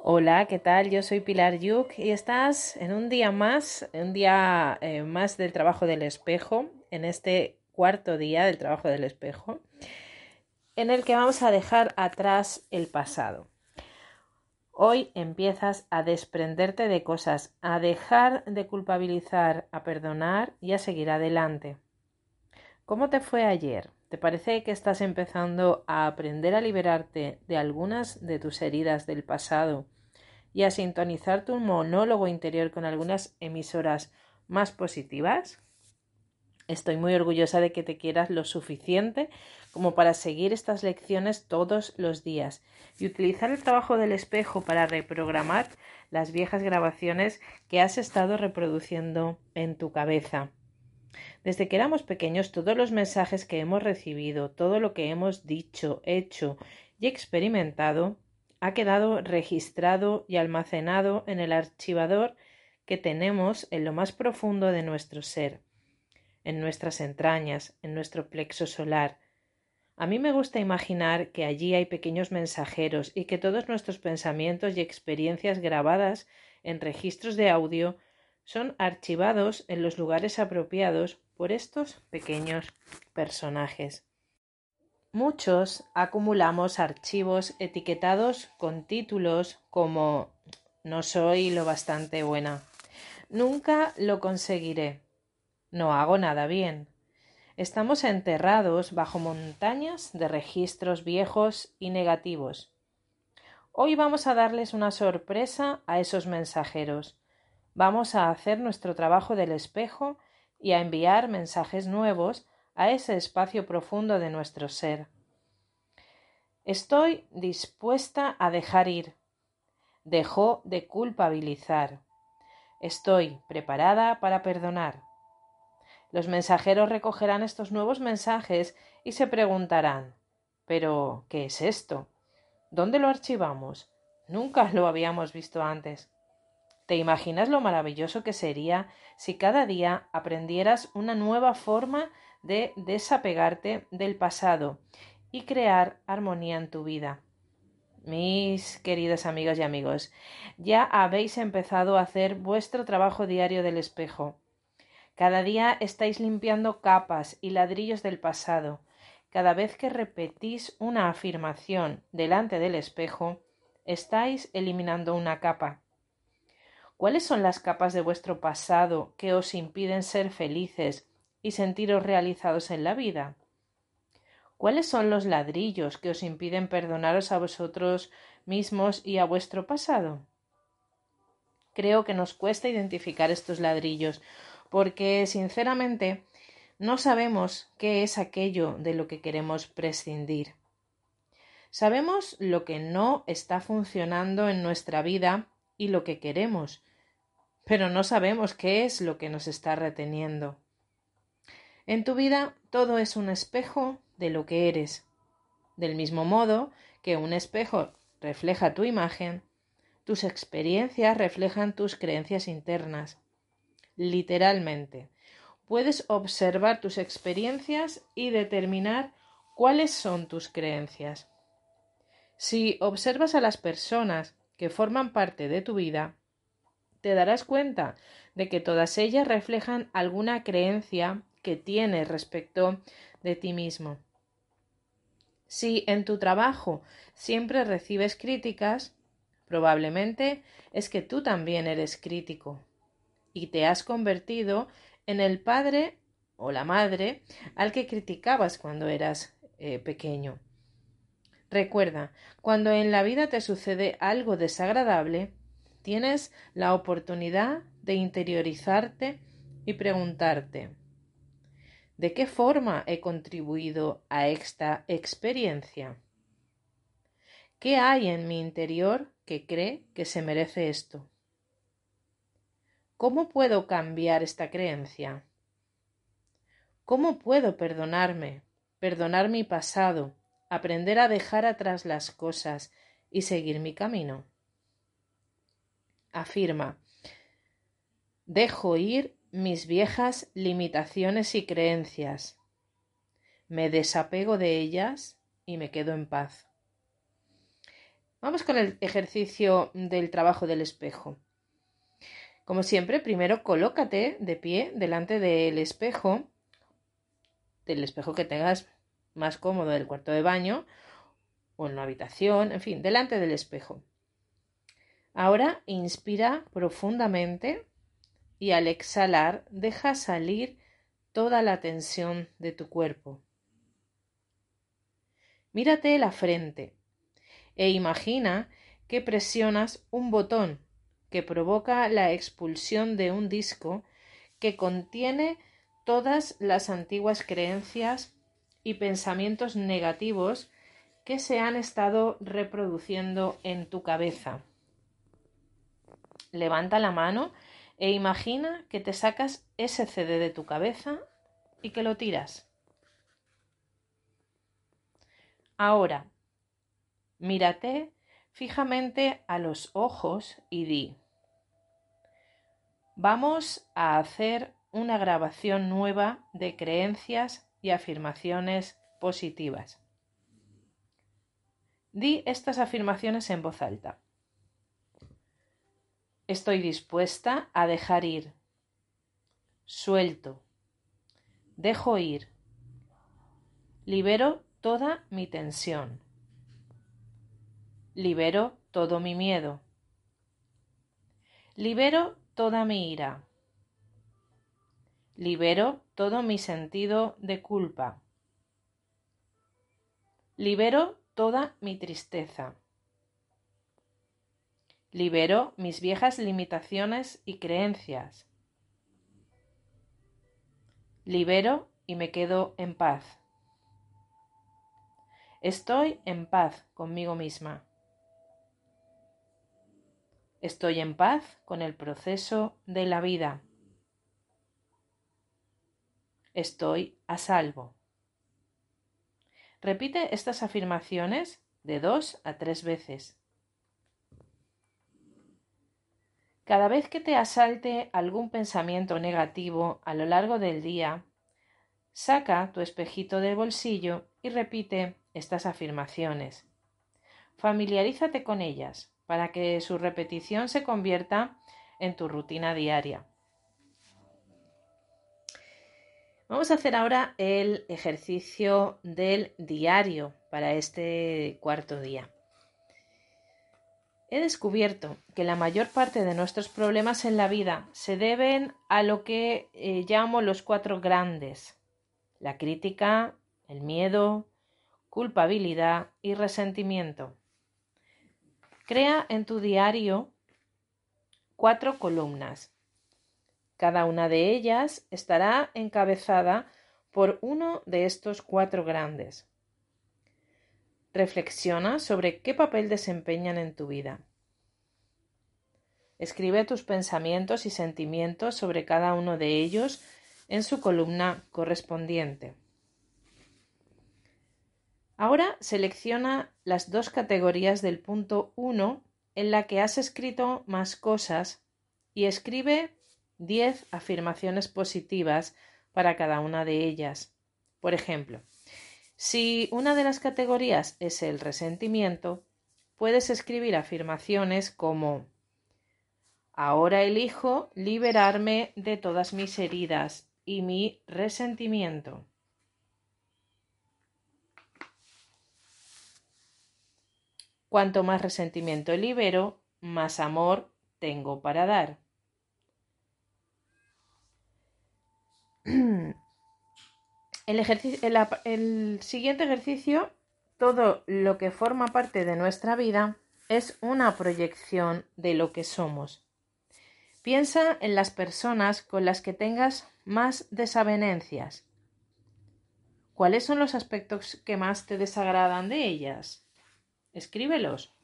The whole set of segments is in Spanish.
Hola, ¿qué tal? Yo soy Pilar Yuk y estás en un día más, más del trabajo del espejo, en este cuarto día del trabajo del espejo, en el que vamos a dejar atrás el pasado. Hoy empiezas a desprenderte de cosas, a dejar de culpabilizar, a perdonar y a seguir adelante. ¿Cómo te fue ayer? ¿Te parece que estás empezando a aprender a liberarte de algunas de tus heridas del pasado y a sintonizar tu monólogo interior con algunas emisoras más positivas? Estoy muy orgullosa de que te quieras lo suficiente como para seguir estas lecciones todos los días y utilizar el trabajo del espejo para reprogramar las viejas grabaciones que has estado reproduciendo en tu cabeza. Desde que éramos pequeños, todos los mensajes que hemos recibido, todo lo que hemos dicho, hecho y experimentado, ha quedado registrado y almacenado en el archivador que tenemos en lo más profundo de nuestro ser, en nuestras entrañas, en nuestro plexo solar. A mí me gusta imaginar que allí hay pequeños mensajeros y que todos nuestros pensamientos y experiencias grabadas en registros de audio son archivados en los lugares apropiados por estos pequeños personajes. Muchos acumulamos archivos etiquetados con títulos como "no soy lo bastante buena", "nunca lo conseguiré", "no hago nada bien". Estamos enterrados bajo montañas de registros viejos y negativos. Hoy vamos a darles una sorpresa a esos mensajeros. Vamos a hacer nuestro trabajo del espejo y a enviar mensajes nuevos a ese espacio profundo de nuestro ser. Estoy dispuesta a dejar ir. Dejo de culpabilizar. Estoy preparada para perdonar. Los mensajeros recogerán estos nuevos mensajes y se preguntarán: ¿pero qué es esto? ¿Dónde lo archivamos? Nunca lo habíamos visto antes. ¿Te imaginas lo maravilloso que sería si cada día aprendieras una nueva forma de desapegarte del pasado y crear armonía en tu vida? Mis queridos amigas y amigos, ya habéis empezado a hacer vuestro trabajo diario del espejo. Cada día estáis limpiando capas y ladrillos del pasado. Cada vez que repetís una afirmación delante del espejo, estáis eliminando una capa. ¿Cuáles son las capas de vuestro pasado que os impiden ser felices y sentiros realizados en la vida? ¿Cuáles son los ladrillos que os impiden perdonaros a vosotros mismos y a vuestro pasado? Creo que nos cuesta identificar estos ladrillos porque, sinceramente, no sabemos qué es aquello de lo que queremos prescindir. Sabemos lo que no está funcionando en nuestra vida y lo que queremos, pero no sabemos qué es lo que nos está reteniendo. En tu vida todo es un espejo de lo que eres. Del mismo modo que un espejo refleja tu imagen, tus experiencias reflejan tus creencias internas. Literalmente, puedes observar tus experiencias y determinar cuáles son tus creencias. Si observas a las personas que forman parte de tu vida, te darás cuenta de que todas ellas reflejan alguna creencia que tienes respecto de ti mismo. Si en tu trabajo siempre recibes críticas, probablemente es que tú también eres crítico y te has convertido en el padre o la madre al que criticabas cuando eras pequeño. Recuerda, cuando en la vida te sucede algo desagradable, tienes la oportunidad de interiorizarte y preguntarte: ¿de qué forma he contribuido a esta experiencia? ¿Qué hay en mi interior que cree que se merece esto? ¿Cómo puedo cambiar esta creencia? ¿Cómo puedo perdonarme, perdonar mi pasado, aprender a dejar atrás las cosas y seguir mi camino? Afirma: dejo ir mis viejas limitaciones y creencias. Me desapego de ellas y me quedo en paz. Vamos con el ejercicio del trabajo del espejo. Como siempre, primero colócate de pie delante del espejo que tengas más cómodo del cuarto de baño o en la habitación, en fin, delante del espejo. Ahora inspira profundamente y al exhalar deja salir toda la tensión de tu cuerpo. Mírate la frente e imagina que presionas un botón que provoca la expulsión de un disco que contiene todas las antiguas creencias y pensamientos negativos que se han estado reproduciendo en tu cabeza. Levanta la mano e imagina que te sacas ese CD de tu cabeza y que lo tiras. Ahora, mírate fijamente a los ojos y di: vamos a hacer una grabación nueva de creencias y afirmaciones positivas. Di estas afirmaciones en voz alta. Estoy dispuesta a dejar ir. Suelto. Dejo ir. Libero toda mi tensión. Libero todo mi miedo. Libero toda mi ira. Libero todo mi sentido de culpa. Libero toda mi tristeza. Libero mis viejas limitaciones y creencias. Libero y me quedo en paz. Estoy en paz conmigo misma. Estoy en paz con el proceso de la vida. Estoy a salvo. Repite estas afirmaciones de 2 a 3 veces. Cada vez que te asalte algún pensamiento negativo a lo largo del día, saca tu espejito del bolsillo y repite estas afirmaciones. Familiarízate con ellas para que su repetición se convierta en tu rutina diaria. Vamos a hacer ahora el ejercicio del diario para este cuarto día. He descubierto que la mayor parte de nuestros problemas en la vida se deben a lo que llamo los 4 grandes: la crítica, el miedo, culpabilidad y resentimiento. Crea en tu diario 4 columnas. Cada una de ellas estará encabezada por uno de estos 4 grandes. Reflexiona sobre qué papel desempeñan en tu vida. Escribe tus pensamientos y sentimientos sobre cada uno de ellos en su columna correspondiente. Ahora selecciona las 2 categorías del punto 1 en la que has escrito más cosas y escribe 10 afirmaciones positivas para cada una de ellas. Por ejemplo, si una de las categorías es el resentimiento, puedes escribir afirmaciones como: ahora elijo liberarme de todas mis heridas y mi resentimiento. Cuanto más resentimiento libero, más amor tengo para dar. El siguiente ejercicio: todo lo que forma parte de nuestra vida es una proyección de lo que somos. Piensa en las personas con las que tengas más desavenencias. ¿Cuáles son los aspectos que más te desagradan de ellas? Escríbelos.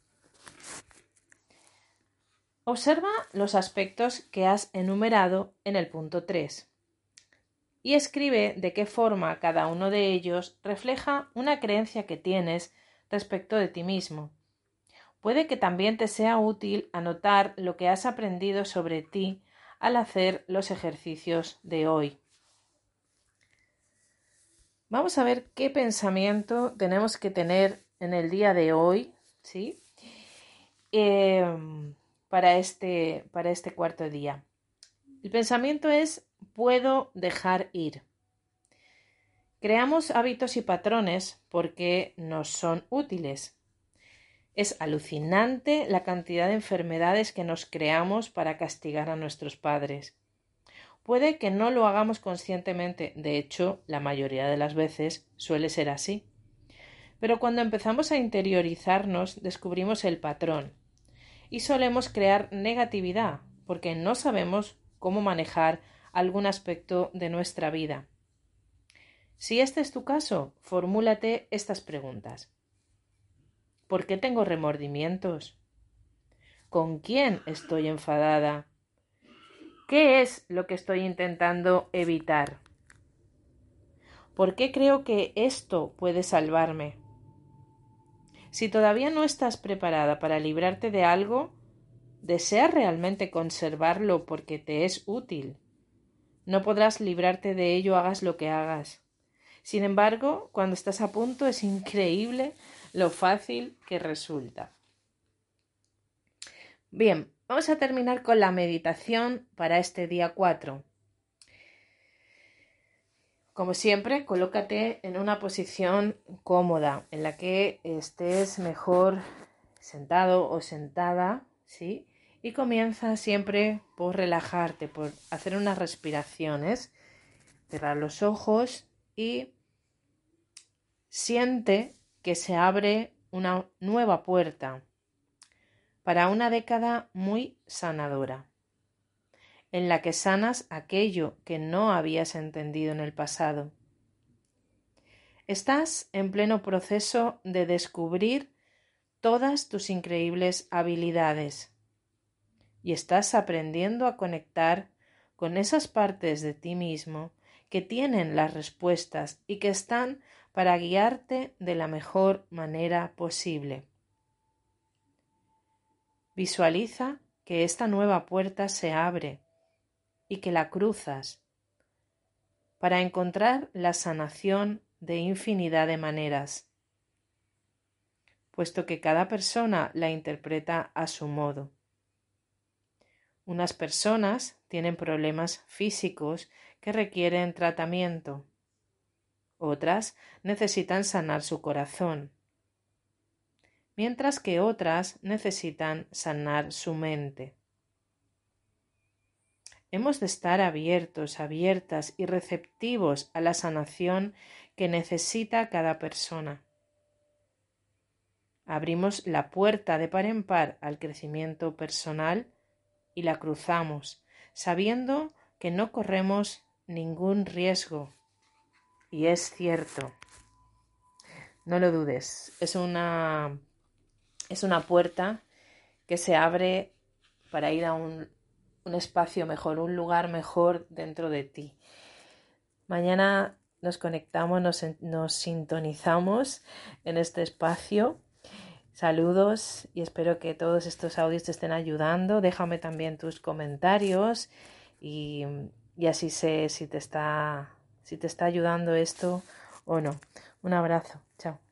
Observa los aspectos que has enumerado en el punto 3 y escribe de qué forma cada uno de ellos refleja una creencia que tienes respecto de ti mismo. Puede que también te sea útil anotar lo que has aprendido sobre ti al hacer los ejercicios de hoy. Vamos a ver qué pensamiento tenemos que tener en el día de hoy, ¿sí? para este cuarto día. El pensamiento es: puedo dejar ir. Creamos hábitos y patrones porque nos son útiles. Es alucinante la cantidad de enfermedades que nos creamos para castigar a nuestros padres. Puede que no lo hagamos conscientemente, de hecho, la mayoría de las veces suele ser así. Pero cuando empezamos a interiorizarnos, descubrimos el patrón y solemos crear negatividad porque no sabemos cómo manejar algún aspecto de nuestra vida. Si este es tu caso, formúlate estas preguntas. ¿Por qué tengo remordimientos? ¿Con quién estoy enfadada? ¿Qué es lo que estoy intentando evitar? ¿Por qué creo que esto puede salvarme? Si todavía no estás preparada para librarte de algo, ¿deseas realmente conservarlo porque te es útil? No podrás librarte de ello, hagas lo que hagas. Sin embargo, cuando estás a punto, es increíble lo fácil que resulta. Bien, vamos a terminar con la meditación para este día 4. Como siempre, colócate en una posición cómoda, en la que estés mejor sentado o sentada, ¿sí? Y comienza siempre por relajarte, por hacer unas respiraciones, cerrar los ojos y siente que se abre una nueva puerta para una década muy sanadora, en la que sanas aquello que no habías entendido en el pasado. Estás en pleno proceso de descubrir todas tus increíbles habilidades y estás aprendiendo a conectar con esas partes de ti mismo que tienen las respuestas y que están para guiarte de la mejor manera posible. Visualiza que esta nueva puerta se abre y que la cruzas para encontrar la sanación de infinidad de maneras, puesto que cada persona la interpreta a su modo. Unas personas tienen problemas físicos que requieren tratamiento, otras necesitan sanar su corazón, mientras que otras necesitan sanar su mente. Hemos de estar abiertos, abiertas y receptivos a la sanación que necesita cada persona. Abrimos la puerta de par en par al crecimiento personal y la cruzamos, sabiendo que no corremos ningún riesgo. Y es cierto, no lo dudes, es una puerta que se abre para ir a un espacio mejor, un lugar mejor dentro de ti. Mañana nos conectamos, nos sintonizamos en este espacio. Saludos y espero que todos estos audios te estén ayudando. Déjame también tus comentarios y así sé si te está ayudando esto o no. Un abrazo. Chao.